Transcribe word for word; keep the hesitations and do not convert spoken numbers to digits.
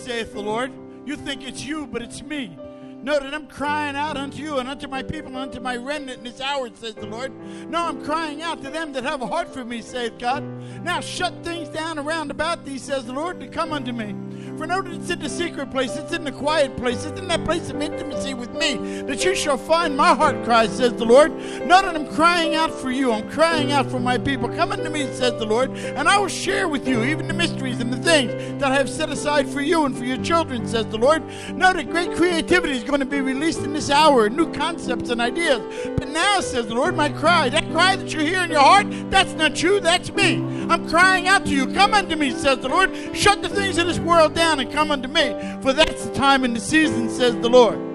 saith the Lord. You think it's you, but it's me. Know that I'm crying out unto you and unto my people and unto my remnant in this hour, says the Lord. No, I'm crying out to them that have a heart for me, saith God. Now shut things down around about thee, says the Lord, to come unto me. For know that it's in the secret place, it's in the quiet place, it's in that place of intimacy with me, that you shall find my heart cries, says the Lord. Know that I'm crying out for you, I'm crying out for my people. Come unto me, says the Lord, and I will share with you even the mysteries and the things that I have set aside for you and for your children, says the Lord. Know that great creativity is going to be released in this hour, new concepts and ideas. But now, says the Lord, my cry, that cry that you hear in your heart, that's not you, that's me. I'm crying out to you. Come unto me, says the Lord. Shut the things of this world down and come unto me, for that's the time and the season, says the Lord.